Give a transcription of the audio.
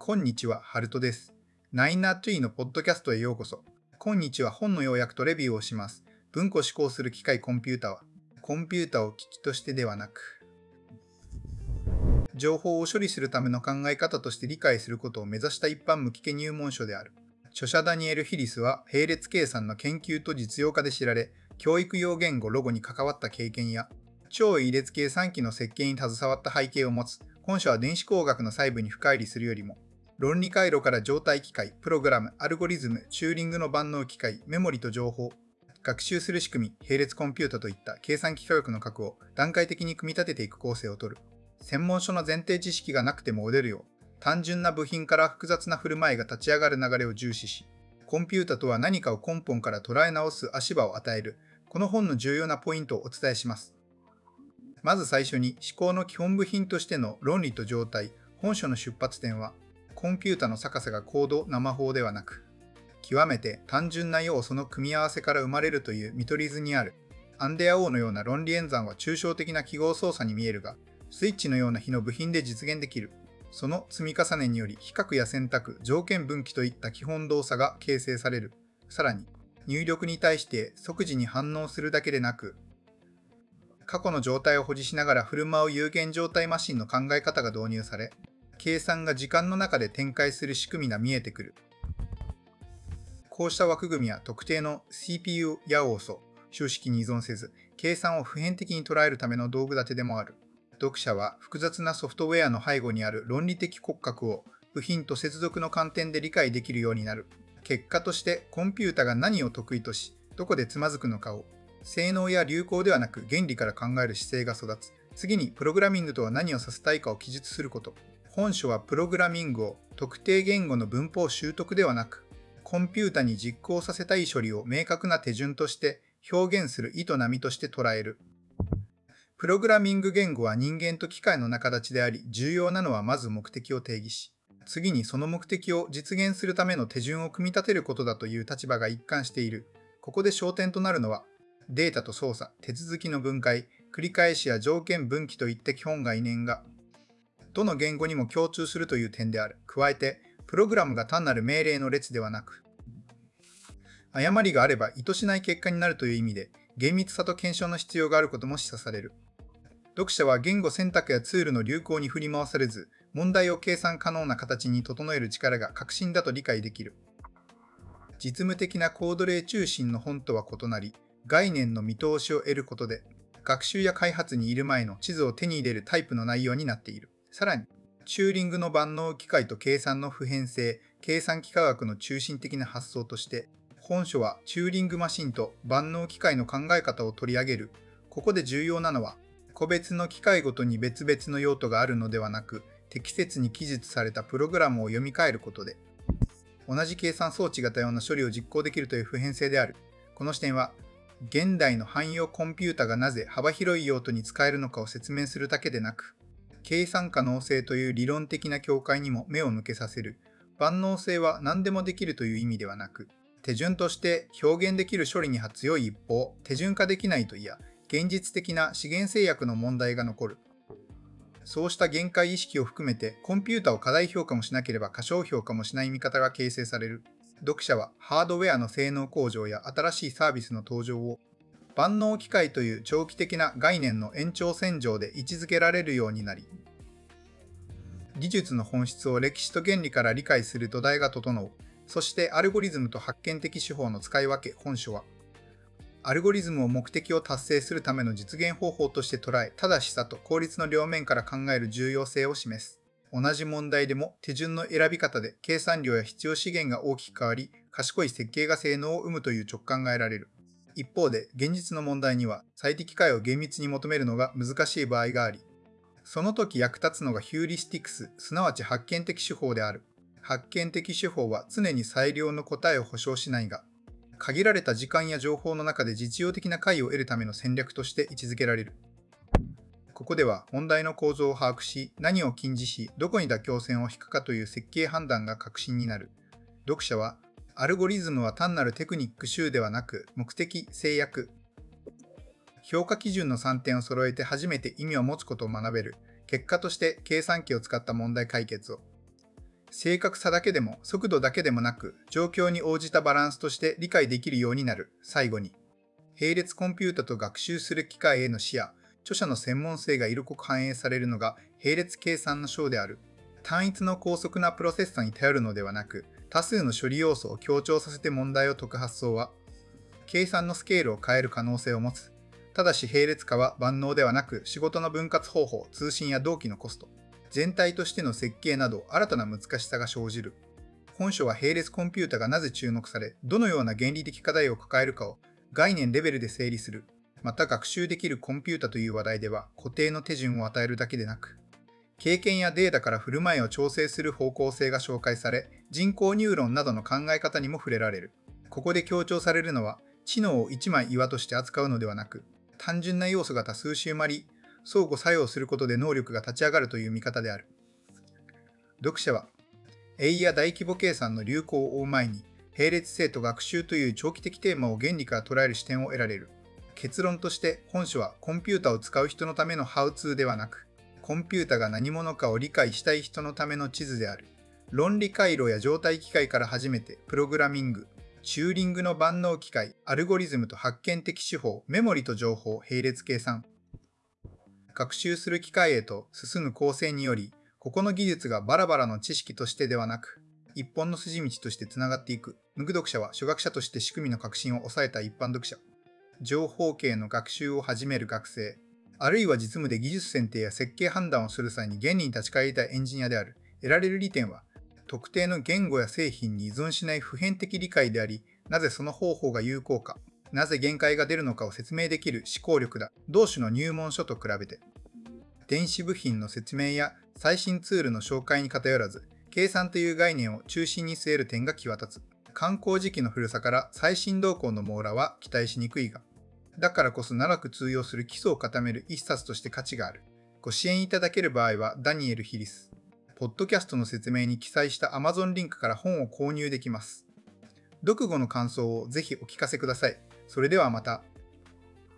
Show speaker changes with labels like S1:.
S1: こんにちは、ハルトです。ナインナートゥイのポッドキャストへようこそ。今日は本の要約とレビューをします。文庫思考する機械コンピュータは、コンピュータを機器としてではなく、情報を処理するための考え方として理解することを目指した一般無機系入門書である。著者ダニエル・ヒリスは並列計算の研究と実用化で知られ、教育用言語ロゴに関わった経験や、超位列計算機の設計に携わった背景を持つ。本書は電子工学の細部に深入りするよりも、論理回路から状態機械、プログラム、アルゴリズム、チューリングの万能機械、メモリと情報、学習する仕組み、並列コンピュータといった計算機科学の核を段階的に組み立てていく構成をとる。専門書の前提知識がなくても折れるよう、単純な部品から複雑な振る舞いが立ち上がる流れを重視し、コンピュータとは何かを根本から捉え直す足場を与える、この本の重要なポイントをお伝えします。まず最初に思考の基本部品としての論理と状態、本書の出発点は、コンピュータの逆さがコード生法ではなく、極めて単純な要素の組み合わせから生まれるという見取り図にある。アンデア王のような論理演算は抽象的な記号操作に見えるが、スイッチのような比の部品で実現できる。その積み重ねにより比較や選択、条件分岐といった基本動作が形成される。さらに、入力に対して即時に反応するだけでなく、過去の状態を保持しながら振る舞う有限状態マシンの考え方が導入され、計算が時間の中で展開する仕組みが見えてくる。こうした枠組みは特定の CPU 要素、数式に依存せず、計算を普遍的に捉えるための道具立てでもある。読者は複雑なソフトウェアの背後にある論理的骨格を部品と接続の観点で理解できるようになる。結果としてコンピュータが何を得意とし、どこでつまずくのかを、性能や流行ではなく原理から考える姿勢が育つ。次にプログラミングとは何をさせたいかを記述すること。本書はプログラミングを特定言語の文法習得ではなく、コンピュータに実行させたい処理を明確な手順として表現する営みとして捉える。プログラミング言語は人間と機械の仲立ちであり、重要なのはまず目的を定義し、次にその目的を実現するための手順を組み立てることだという立場が一貫している。ここで焦点となるのは、データと操作、手続きの分解、繰り返しや条件分岐といった基本概念が、どの言語にも共通するという点である。加えて、プログラムが単なる命令の列ではなく、誤りがあれば意図しない結果になるという意味で、厳密さと検証の必要があることも示唆される。読者は言語選択やツールの流行に振り回されず、問題を計算可能な形に整える力が革新だと理解できる。実務的なコード例中心の本とは異なり、概念の見通しを得ることで、学習や開発にいる前の地図を手に入れるタイプの内容になっている。さらに、チューリングの万能機械と計算の普遍性、計算機科学の中心的な発想として、本書はチューリングマシンと万能機械の考え方を取り上げる。ここで重要なのは、個別の機械ごとに別々の用途があるのではなく、適切に記述されたプログラムを読み替えることで、同じ計算装置が多様な処理を実行できるという普遍性である。この視点は、現代の汎用コンピュータがなぜ幅広い用途に使えるのかを説明するだけでなく、計算可能性という理論的な境界にも目を向けさせる。万能性は何でもできるという意味ではなく、手順として表現できる処理には強い一方、手順化できないといや、現実的な資源制約の問題が残る。そうした限界意識を含めて、コンピュータを過大評価もしなければ過小評価もしない見方が形成される。読者はハードウェアの性能向上や新しいサービスの登場を、万能機械という長期的な概念の延長線上で位置づけられるようになり、技術の本質を歴史と原理から理解する土台が整う。そしてアルゴリズムと発見的手法の使い分け。本書は、アルゴリズムを目的を達成するための実現方法として捉え、正しさと効率の両面から考える重要性を示す。同じ問題でも手順の選び方で計算量や必要資源が大きく変わり、賢い設計が性能を生むという直感が得られる。一方で、現実の問題には最適解を厳密に求めるのが難しい場合があり、その時役立つのがヒューリスティクス、すなわち発見的手法である。発見的手法は常に最良の答えを保証しないが、限られた時間や情報の中で実用的な解を得るための戦略として位置づけられる。ここでは問題の構造を把握し、何を禁じし、どこに妥協線を引くかという設計判断が核心になる。読者は、アルゴリズムは単なるテクニック集ではなく、目的、制約、評価基準の3点を揃えて初めて意味を持つことを学べる。結果として計算機を使った問題解決を。 正確さだけでも速度だけでもなく、状況に応じたバランスとして理解できるようになる。最後に、並列コンピュータと学習する機械への視野、著者の専門性が色濃く反映されるのが並列計算の章である。単一の高速なプロセッサに頼るのではなく、多数の処理要素を強調させて問題を解く発想は、計算のスケールを変える可能性を持つ。ただし並列化は万能ではなく、仕事の分割方法、通信や同期のコスト、全体としての設計など新たな難しさが生じる。本書は並列コンピュータがなぜ注目され、どのような原理的課題を抱えるかを概念レベルで整理する。また学習できるコンピュータという話題では固定の手順を与えるだけでなく、経験やデータから振る舞いを調整する方向性が紹介され、人工ニューロンなどの考え方にも触れられる。ここで強調されるのは、知能を一枚岩として扱うのではなく、単純な要素が多数集まり、相互作用することで能力が立ち上がるという見方である。読者は、AI や大規模計算の流行を追う前に、並列性と学習という長期的テーマを原理から捉える視点を得られる。結論として、本書はコンピュータを使う人のためのハウツーではなく、コンピュータが何者かを理解したい人のための地図である。論理回路や状態機械から始めて、プログラミング、チューリングの万能機械、アルゴリズムと発見的手法、メモリと情報、並列計算。学習する機械へと進む構成により、個々の技術がバラバラの知識としてではなく、一本の筋道としてつながっていく。無垢読者は初学者として仕組みの革新を抑えた一般読者。情報系の学習を始める学生。あるいは実務で技術選定や設計判断をする際に原理に立ち返りたいエンジニアである。得られる利点は、特定の言語や製品に依存しない普遍的理解であり、なぜその方法が有効か、なぜ限界が出るのかを説明できる思考力だ。同種の入門書と比べて、電子部品の説明や最新ツールの紹介に偏らず、計算という概念を中心に据える点が際立つ。刊行時期の古さから最新動向の網羅は期待しにくいが、だからこそ長く通用する基礎を固める一冊として価値がある。ご支援いただける場合はダニエル・ヒリス。ポッドキャストの説明に記載した Amazon リンクから本を購入できます。読後の感想をぜひお聞かせください。それではまた。